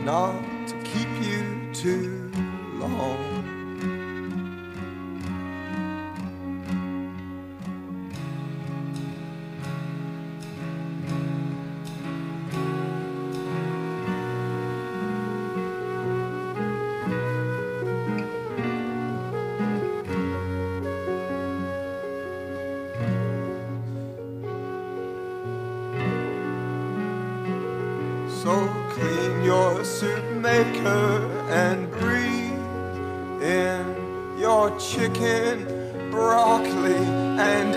not to keep you too long. So clean your soup maker and breathe in your chicken, broccoli and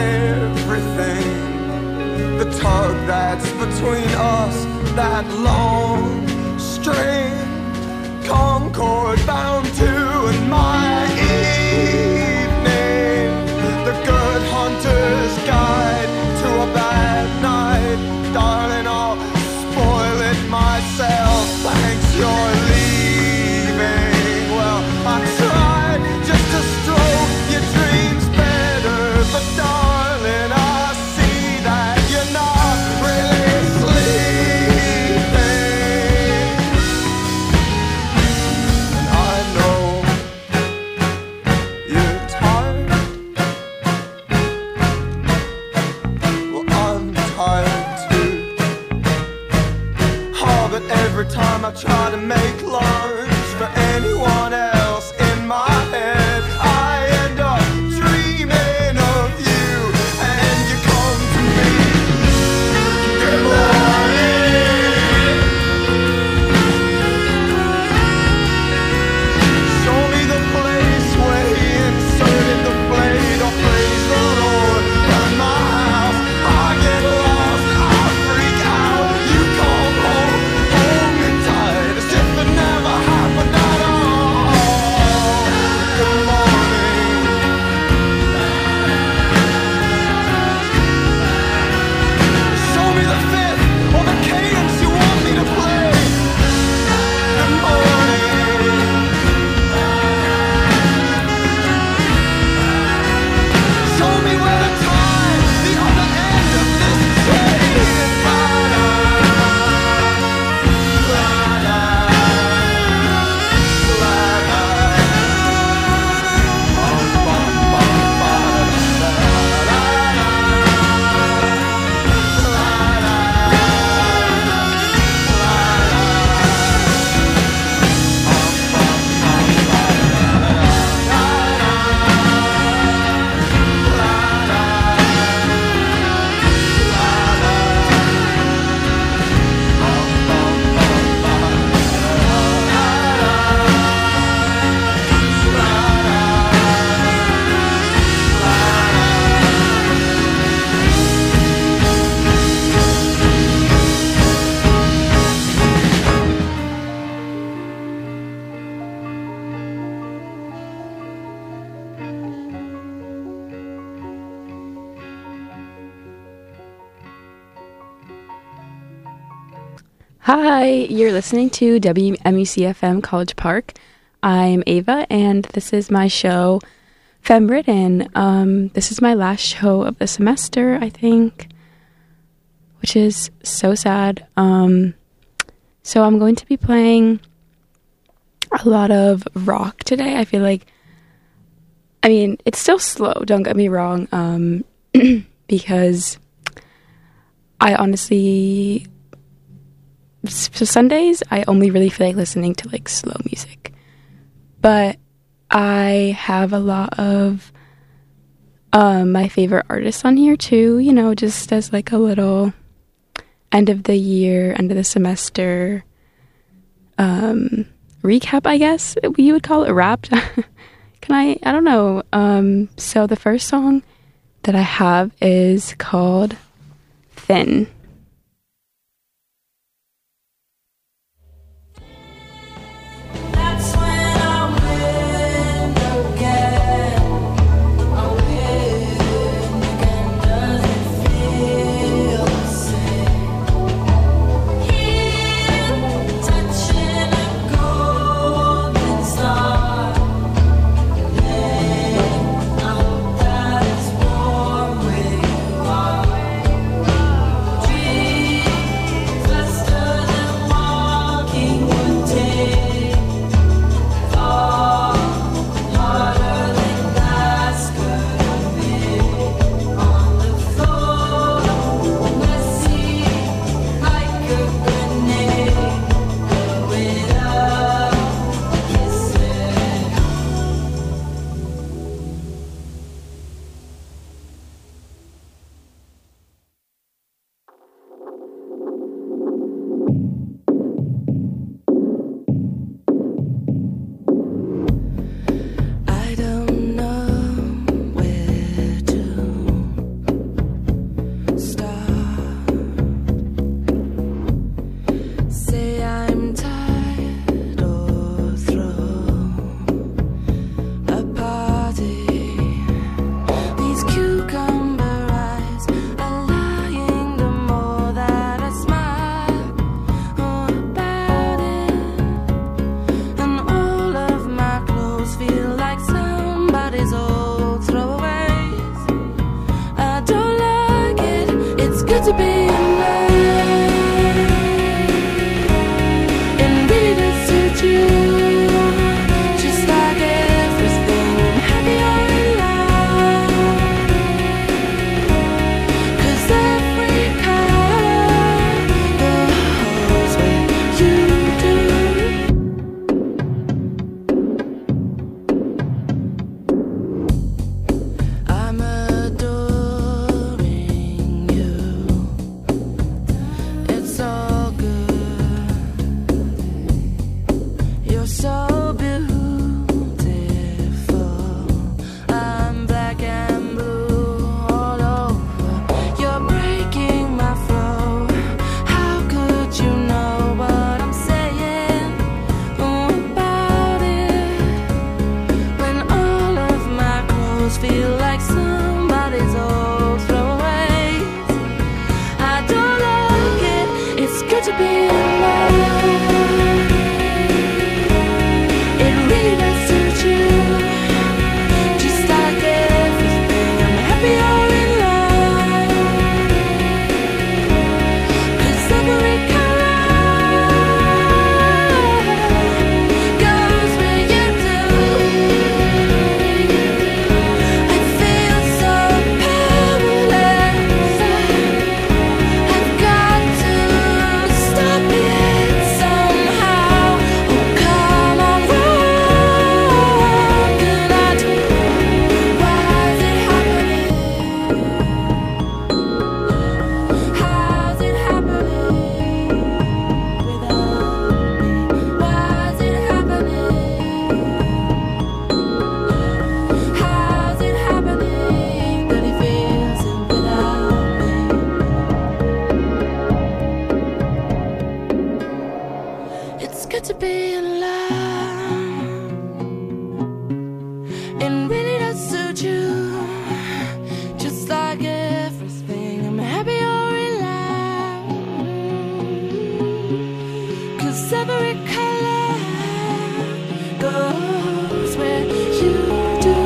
everything. The tug that's between us, that long string, concord bound to in my evening. The good hunter's guide to a bad night, darling, I'll spoil it myself, thanks you're leaving. Well, I tried just to stroke your dreams better, but darling, I see that you're not really sleeping. And I know you're tired. Well, I'm tired too. But every time I try to make lunch for anyone else in my head, I end up dreaming of you, and you come to me. Good morning. Show me the place where he inserted the blade, or praise the Lord, burn my house, I get lost, I freak out, you come home. As if it never happened at all. Good morning. Show me the fifth or the cadence you want me to play. Good morning. Show me where to tie the other end of this chain. Hi, you're listening to WMUC-FM College Park. I'm Ava, and this is my show, Femme-Ridden. This is my last show of the semester, I think, which is so sad. So I'm going to be playing a lot of rock today. I feel like, I mean, it's still slow, don't get me wrong, because I honestly... So Sundays, I only really feel like listening to, like, slow music. But I have a lot of my favorite artists on here, too, you know, just as, like, a little end of the year, end of the semester recap, I guess you would call it, wrapped. I don't know. So the first song that I have is called Thin. Dream to be alive. It really does suit you, just like everything. I'm happy you're alive, 'cause every color goes where you do.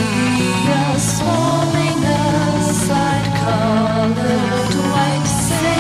Falling aside, colored white.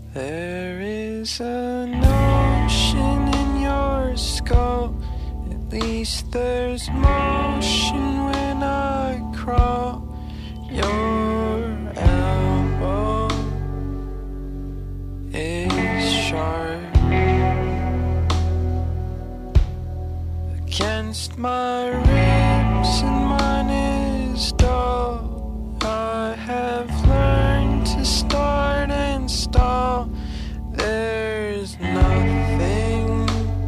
There is an ocean in your skull. At least there's motion when I crawl. Your elbow is sharp against my ribs, and mine is dull. I have learned to start and stall. There's nothing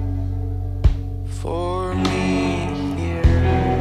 for me here.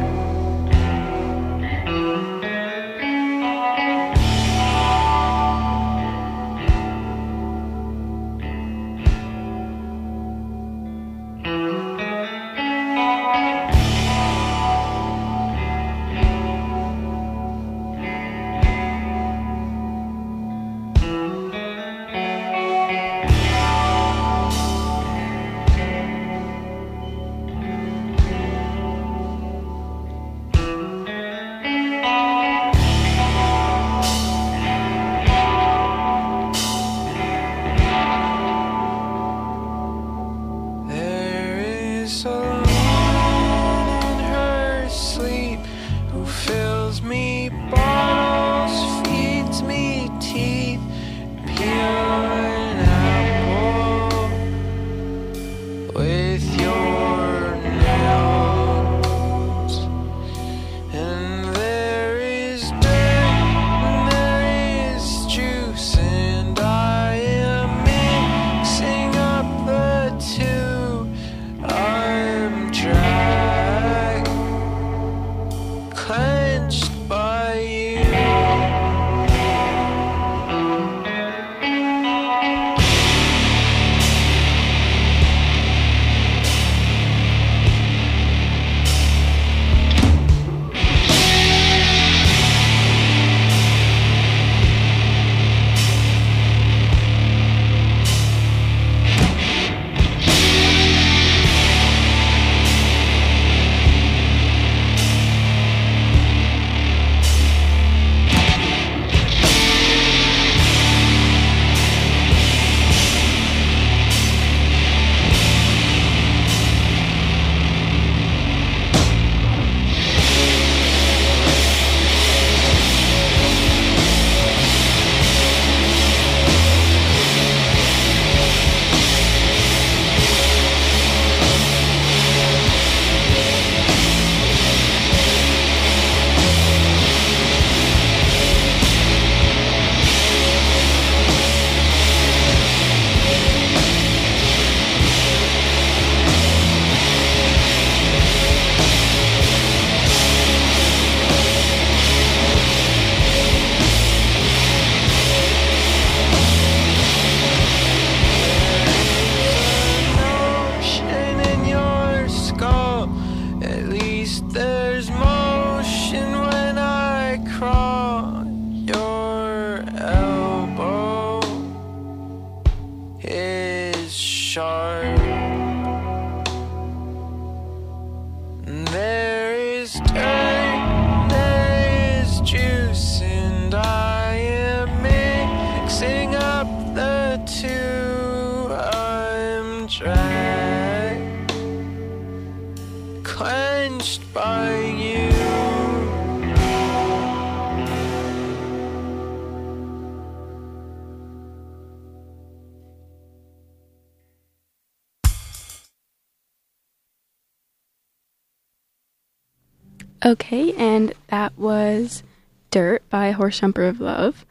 Okay, and that was Dirt by Horse Jumper of Love.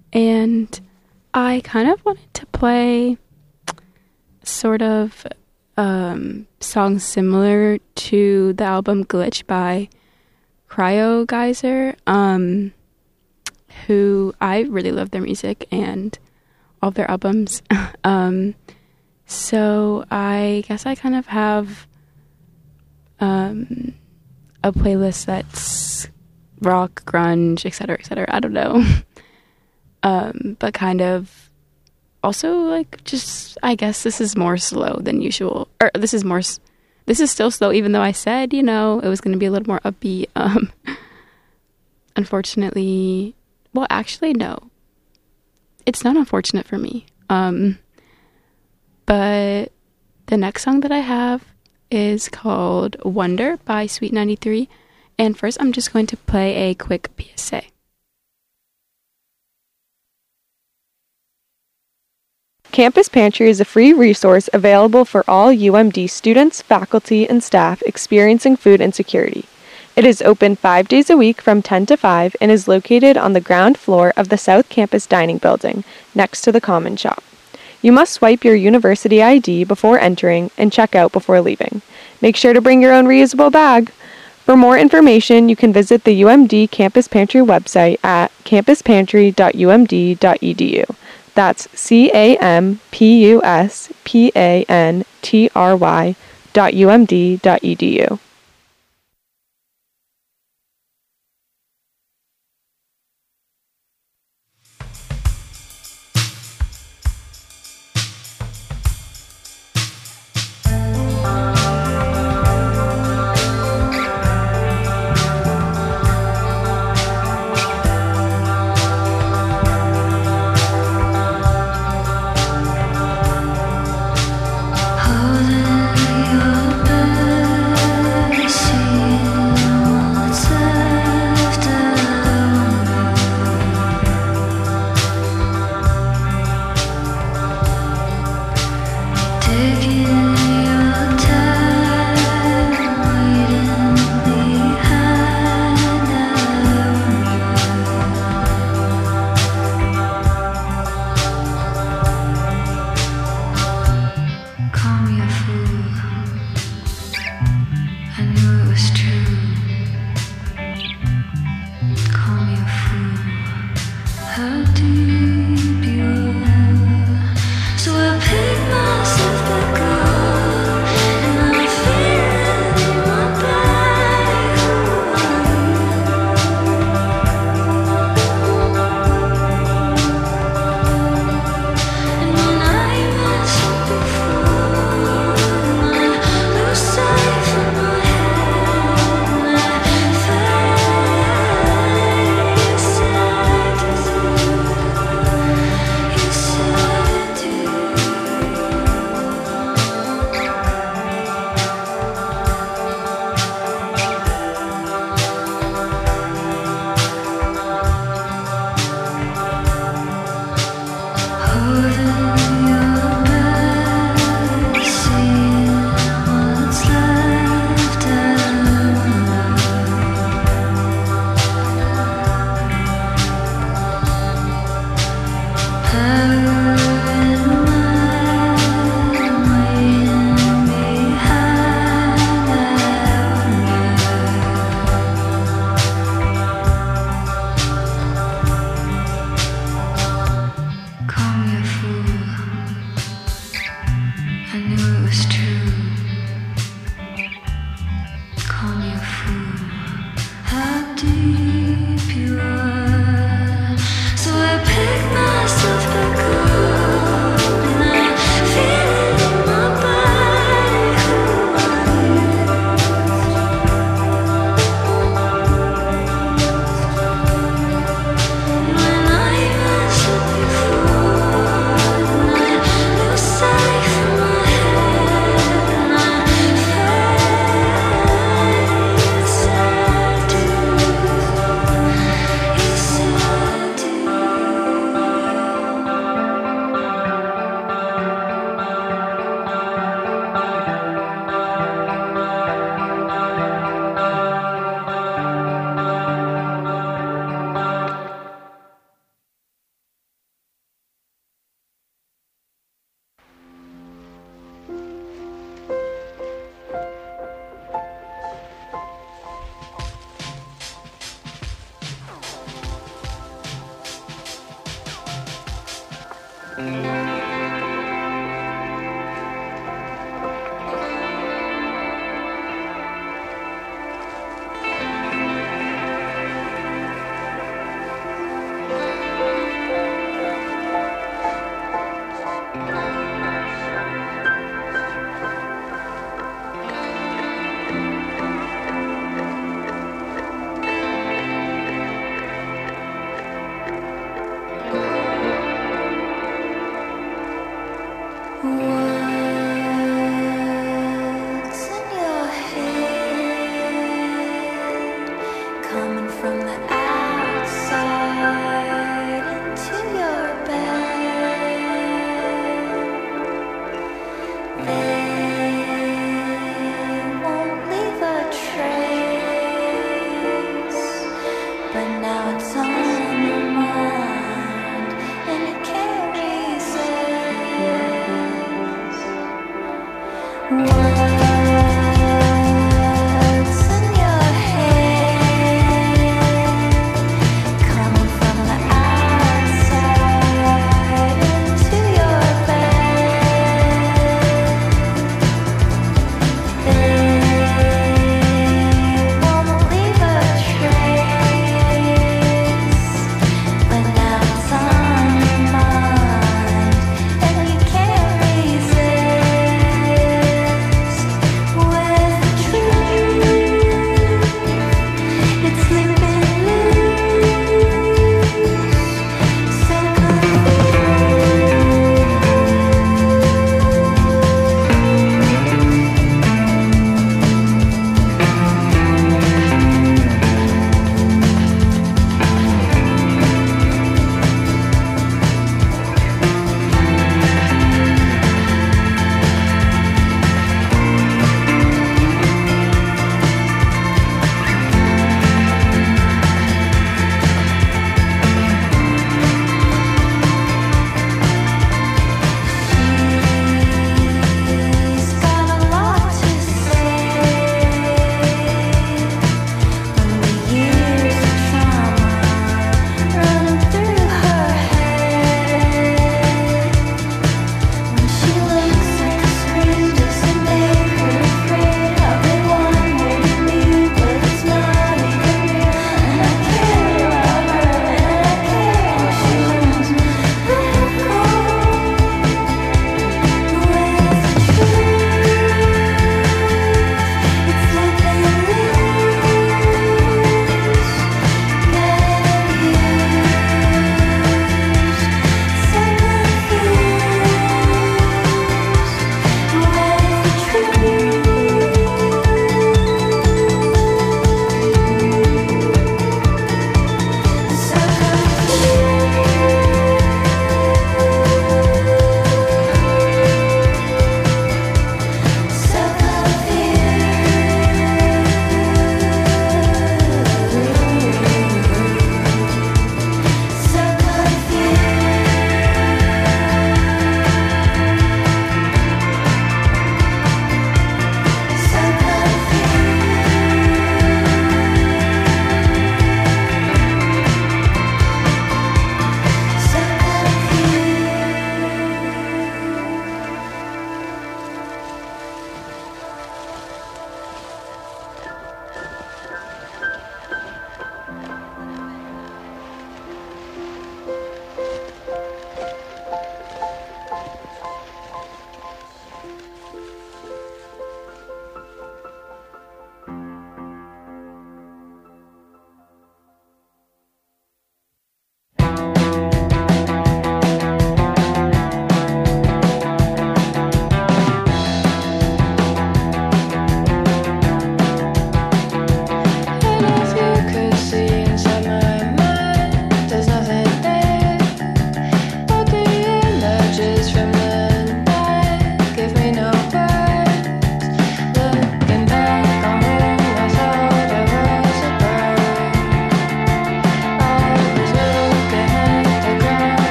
And I kind of wanted to play sort of songs similar to the album Glitch by Cryo Geyser, who I really love their music and all of their albums. So I guess I kind of have a playlist that's rock, grunge, etc., etc. I don't know. But kind of also like just, I guess this is more slow than usual. Or this is still slow, even though I said, it was going to be a little more upbeat. Unfortunately, well, actually, no. It's not unfortunate for me. But the next song that I have is called Wonder by Sweet 93. And first, I'm just going to play a quick PSA. Campus Pantry is a free resource available for all UMD students, faculty, and staff experiencing food insecurity. It is open 5 days a week from 10 to 5 and is located on the ground floor of the South Campus Dining Building, next to the Common Shop. You must swipe your university ID before entering and check out before leaving. Make sure to bring your own reusable bag. For more information, you can visit the UMD Campus Pantry website at campuspantry.umd.edu. That's campusPantry.umd.edu.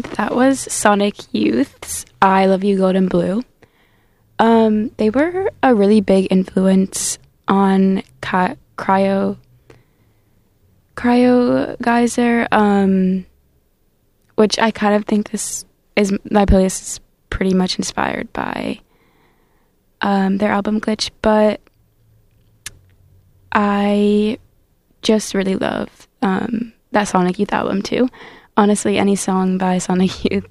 and that was Sonic Youth's I Love You Golden Blue. They were a really big influence on Cryo Geyser, which I kind of think this is, my playlist is pretty much inspired by their album Glitch, but I just really love that Sonic Youth album too. Honestly, any song by Sonic Youth,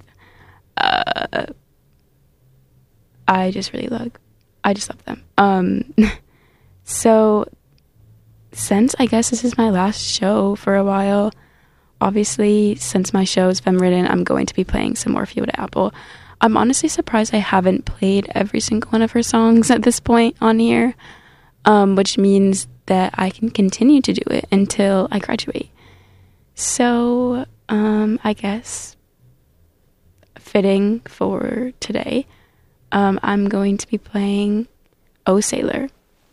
I just love them. So since I guess this is my last show for a while, obviously since my show's been written, I'm going to be playing some more Fiona Apple. I'm honestly surprised I haven't played every single one of her songs at this point on here, which means that I can continue to do it until I graduate. So, I guess fitting for today, I'm going to be playing Oh Sailor.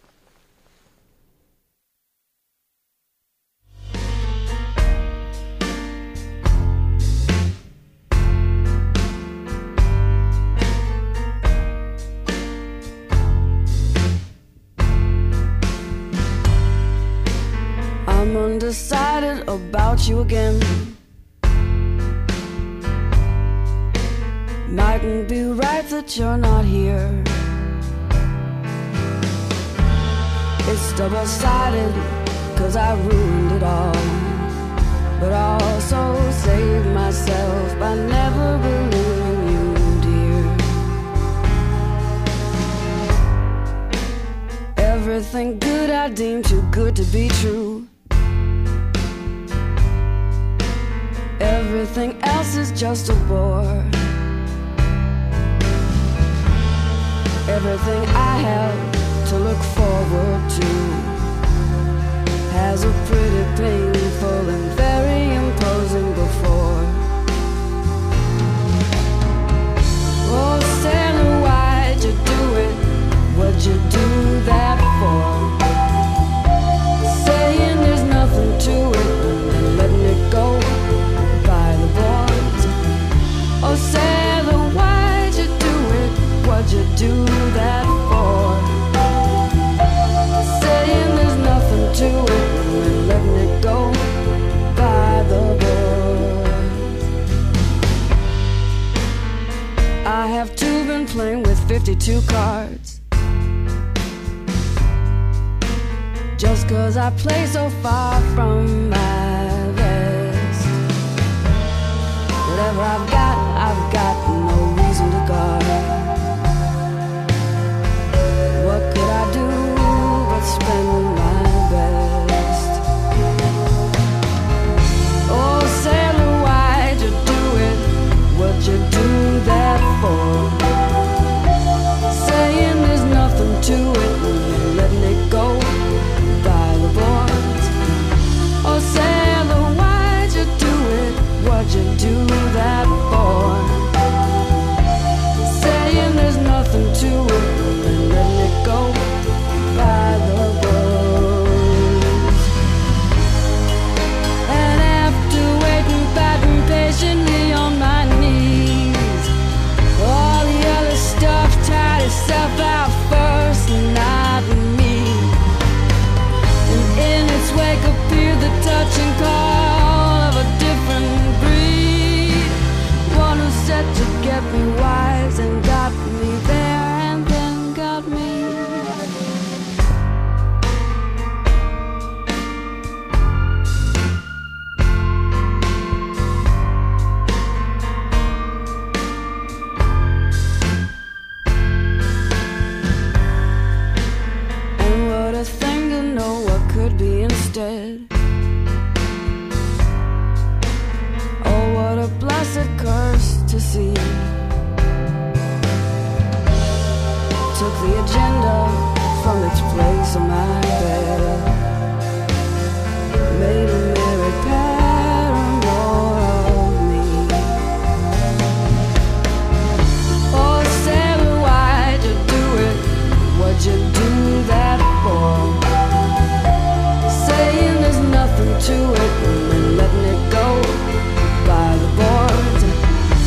I'm undecided about you again. Mightn't be right that you're not here. It's double-sided, 'cause I ruined it all. But I also saved myself by never believing you, dear. Everything good I deem too good to be true. Everything else is just a bore. Everything I have to look forward to has a pretty painful and very imposing before. Oh, sailor, why'd you do it? What'd you do that for? Saying there's nothing to it and letting it go by the boards. Oh, sailor, why'd you do it? What'd you do that for? Saying there's nothing to it and letting it go by the boards. I have too been playing with 52 cards. Just 'cause I play so far from my best. Whatever I've got no reason to guard. What could I do but spend my best? Oh, sailor, why'd you do it? What'd you do that for? Saying there's nothing to it and letting it go by the boards. Oh, sailor, why'd you do it? What'd you do that for? Saying there's nothing to it and letting it go by the boards. And after waiting, fighting patiently on my knees, all the other stuff tied itself out first, not me. And in its wake appeared the touching call of a different breed. One who said to get me wise and got me there and then got me. And what a thing to know what could be instead. Oh, what a blessed curse to see. Took the agenda from its place on my bed. Made a merry paramour of me. Oh, sailor, why'd you do it? What'd you do that for? Saying there's nothing to it and letting it go by the boards.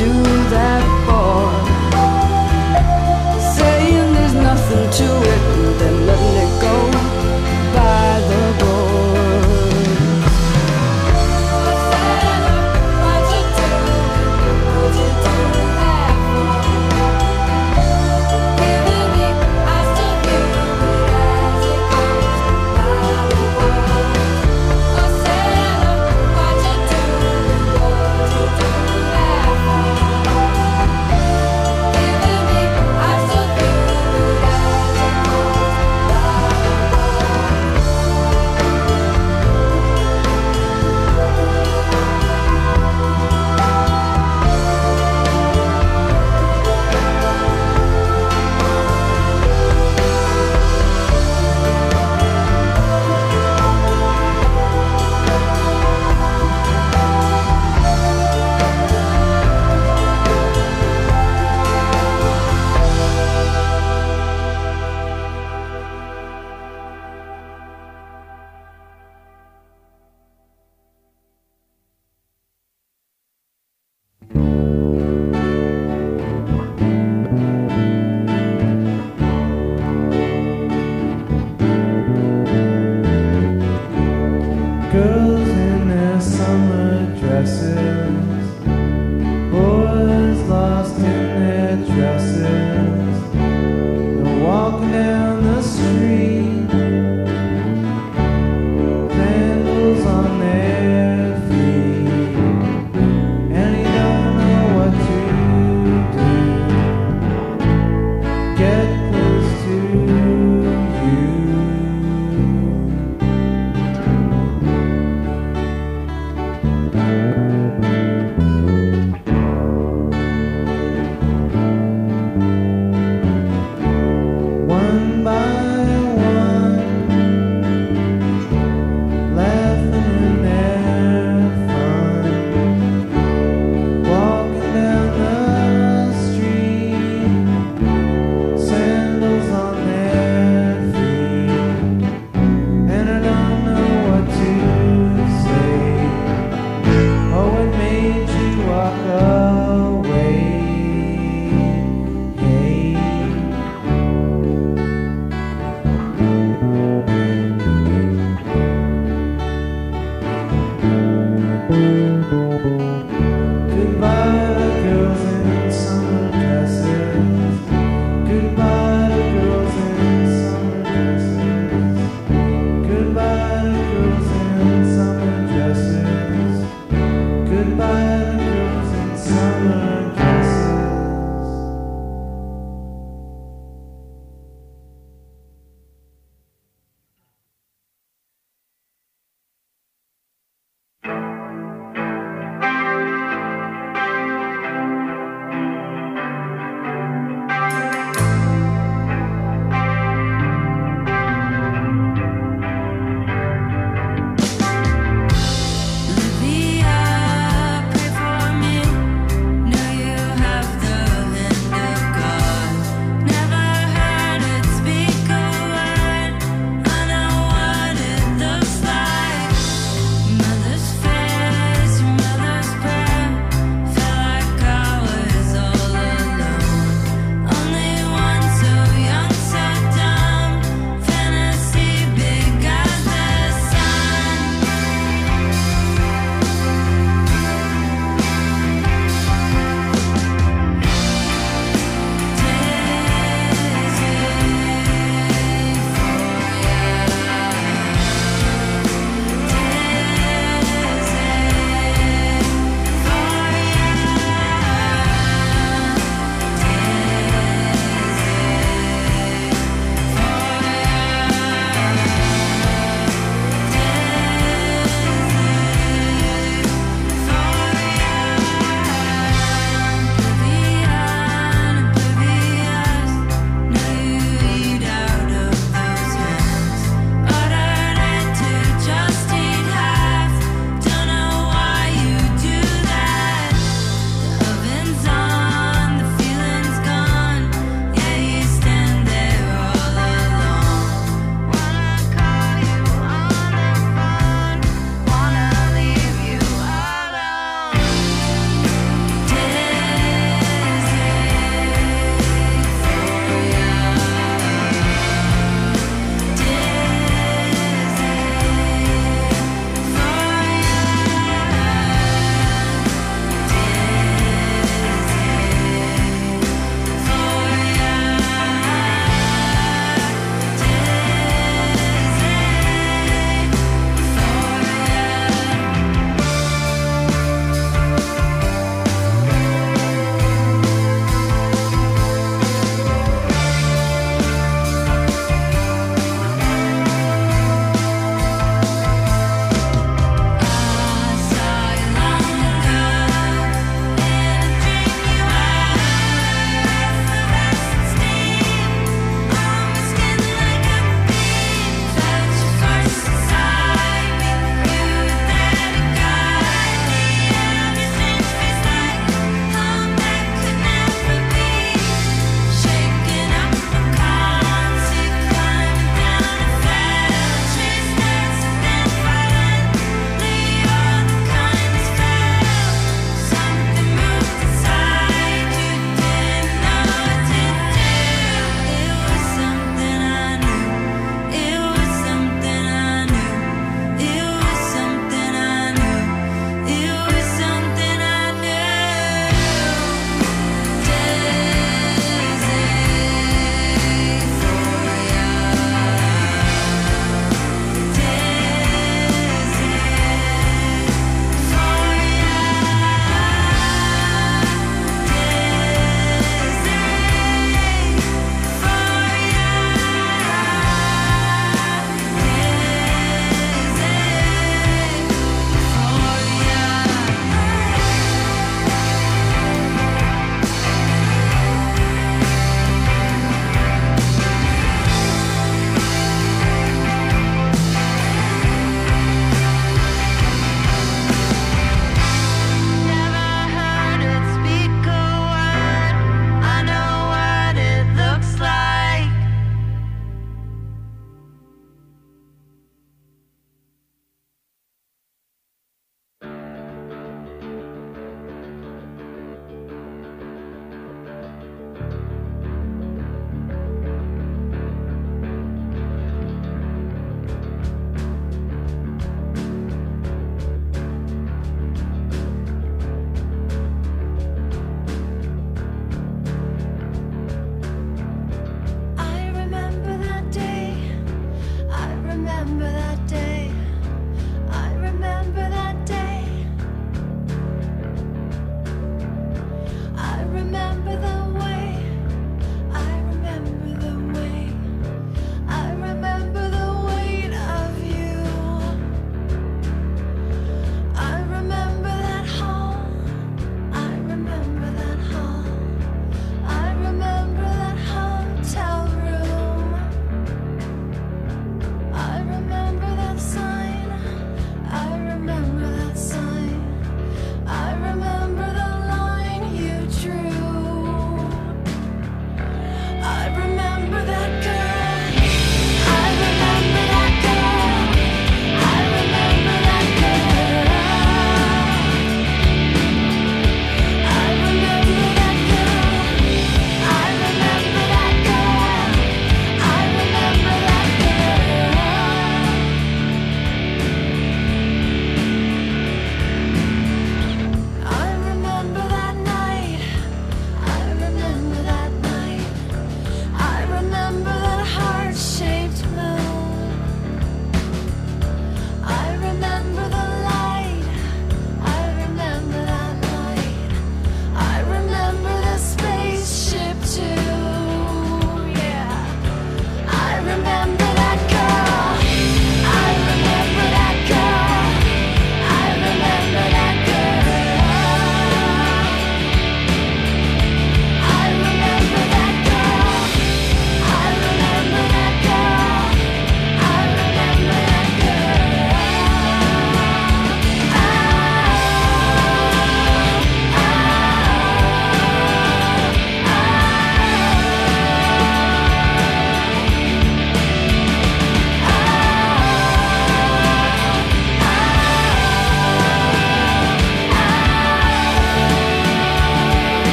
do that for?